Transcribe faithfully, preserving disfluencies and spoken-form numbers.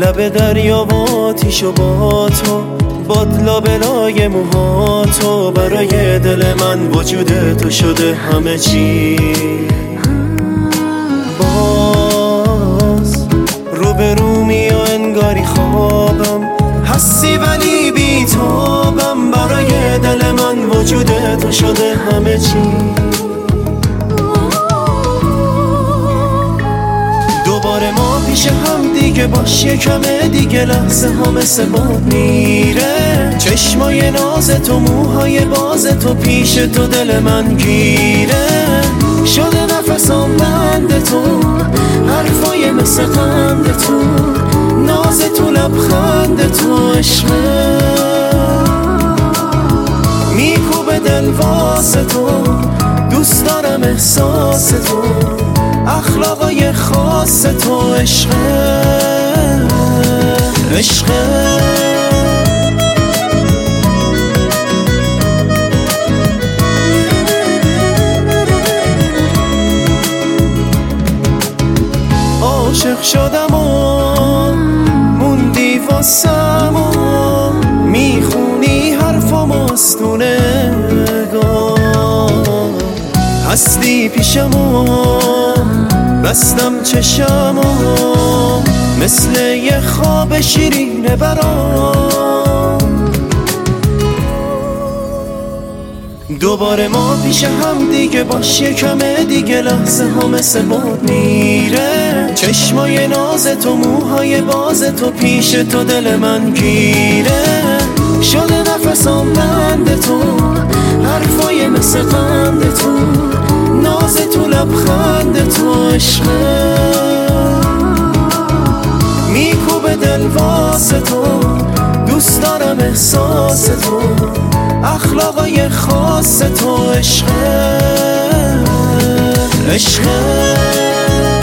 لب دریا و آتیش و با تو، باد لابلای موها تو، برای دل من وجود تو شده همه چی. باز رو به رو می و انگاری خوابم هستی ولی بی تابم، برای دل من وجود تو شده همه چی. دوباره ما پیش هم دیگه باش، یکمه دیگه لحظه ها مثل باد میره، چشمای ناز تو، موهای باز تو، پیش تو دل من گیره، شده نفسام بند تو، حرفای مثل قند تو، ناز تو، لبخند تو، عشقه میکوبه دل واسه تو، دوست دارم احساس تو، اخلاقای خاص تو، عشقه عشقه. عاشق شدم و موندی واسم و میخونی حرفم استونه هستی پیشم و بستم چشم و مثل یه خواب شیرینه برام. دوباره ما پیش هم دیگه باش، یکمه دیگه لحظه ها مثل باد میره، چشمای ناز تو، موهای باز تو، پیش تو دل من گیره، شده نفسام بند تو، حرفای مثل قند تو، ناز تو، لبخند تو، عشقه میکوبه دل واسه تو، دوست دارم احساس تو، اخلاقای خاص تو، عشقه عشقه.